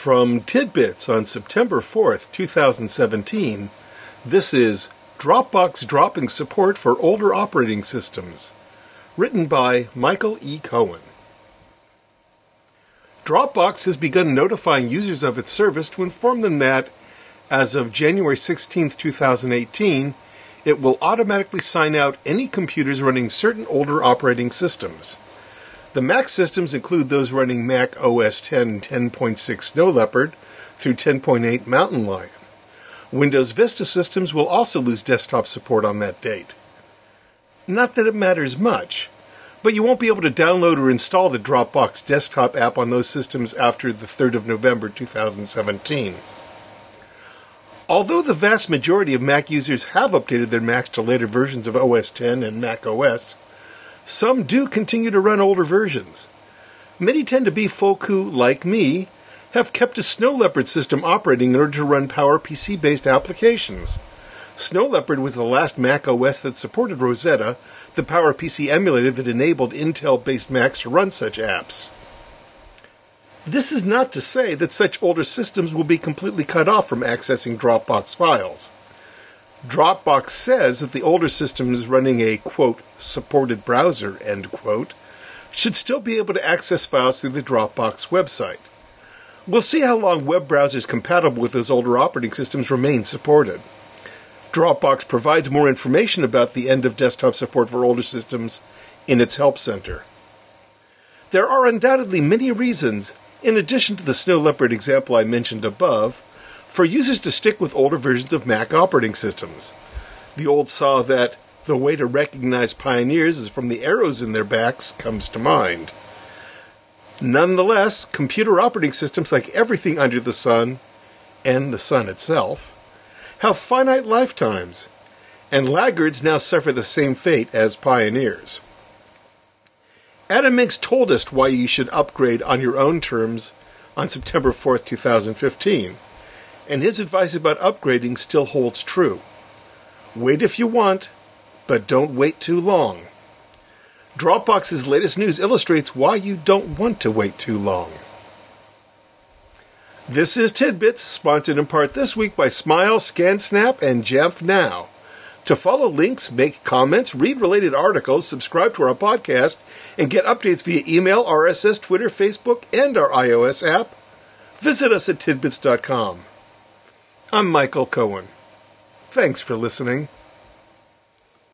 From Tidbits on September 4th, 2017, this is Dropbox dropping support for older operating systems, written by Michael E. Cohen. Dropbox has begun notifying users of its service to inform them that, as of January 16, 2018, it will automatically sign out any computers running certain older operating systems. The Mac systems include those running Mac OS X 10.6 Snow Leopard through 10.8 Mountain Lion. Windows Vista systems will also lose desktop support on that date. Not that it matters much, but you won't be able to download or install the Dropbox desktop app on those systems after the 3rd of November 2017. Although the vast majority of Mac users have updated their Macs to later versions of OS X and Mac OS, some do continue to run older versions. Many tend to be folk who, like me, have kept a Snow Leopard system operating in order to run PowerPC-based applications. Snow Leopard was the last Mac OS that supported Rosetta, the PowerPC emulator that enabled Intel-based Macs to run such apps. This is not to say that such older systems will be completely cut off from accessing Dropbox files. Dropbox says that the older systems running a, quote, supported browser, end quote, should still be able to access files through the Dropbox website. We'll see how long web browsers compatible with those older operating systems remain supported. Dropbox provides more information about the end of desktop support for older systems in its Help Center. There are undoubtedly many reasons, in addition to the Snow Leopard example I mentioned above, for users to stick with older versions of Mac operating systems. The old saw that the way to recognize pioneers is from the arrows in their backs comes to mind. Nonetheless, computer operating systems, like everything under the sun, and the sun itself, have finite lifetimes, and laggards now suffer the same fate as pioneers. Adam Minks told us why you should upgrade on your own terms on September 4th, 2015, and his advice about upgrading still holds true. Wait if you want, but don't wait too long. Dropbox's latest news illustrates why you don't want to wait too long. This is Tidbits, sponsored in part this week by Smile, ScanSnap, and Jamf Now. To follow links, make comments, read related articles, subscribe to our podcast, and get updates via email, RSS, Twitter, Facebook, and our iOS app, visit us at tidbits.com. I'm Michael Cohen. Thanks for listening.